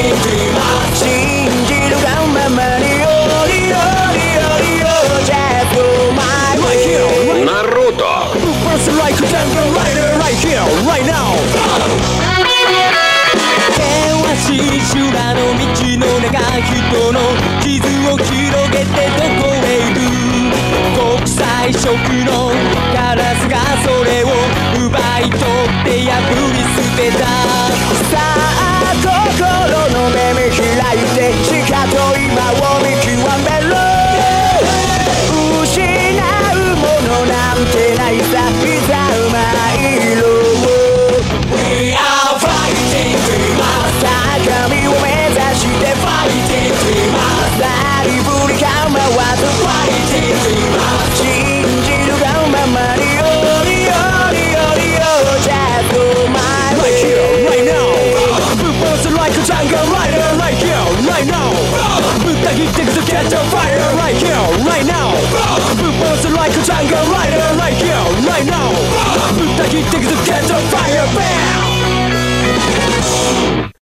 信じるがままにJust go my way ナルト Burst like a jungle rider right here, right now 険しい修羅の道の中人の傷を広げてどこへ行く国際色のガラスがそれを奪い取って破り捨てたさあ心の目見開いてしかと今を見極めろ失うものなんてないさいざ参ろう We are fighting dreamers 高みを目指して Fighting dreamers なりふり構わず Fighting dreamers 信じるがままにJust go my way Right here, right now Burst like a jungle rider Right here, right now ぶった切ってくと catch a fire Right here, right now Burst like a jungle rider Right here, right now ぶった切ってくと catch a fire Bam